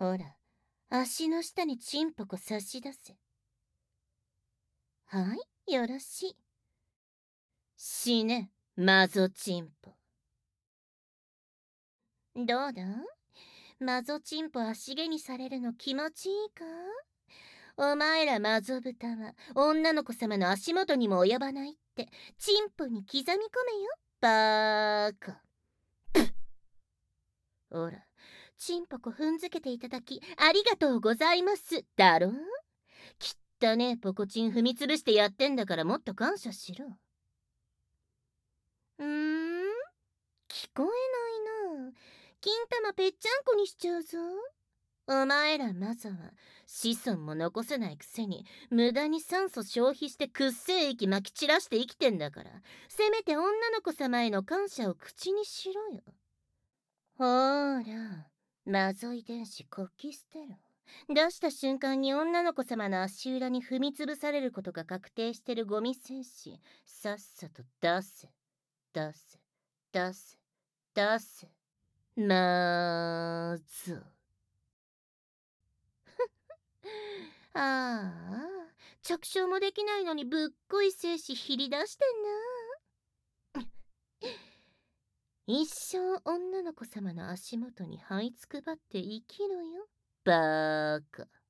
ほら、足の下にチンポコ差し出せ。はい、よろしい。死ね、マゾチンポ。どうだ、マゾチンポ足毛にされるの気持ちいいか？お前らマゾ豚は女の子様の足元にも及ばないってチンポに刻み込めよ、バーカ。ほら、チンポコ踏んづけていただきありがとうございますだろ。きったねポコチン踏みつぶしてやってんだからもっと感謝しろ。聞こえないな。金玉ぺっちゃんこにしちゃうぞ。お前らマザは子孫も残せないくせに無駄に酸素消費してくっせえ息まき散らして生きてんだから、せめて女の子様への感謝を口にしろよ。ほーら、マゾ遺伝子こき捨てろ。出した瞬間に女の子様の足裏に踏みつぶされることが確定してるゴミ戦士、さっさと出せ出せ出せ出せ。まーぞ。ああ、着床もできないのにぶっこい精子ひり出してんな。一生女の子様の足元に這いつくばって生きろよ、バーカ。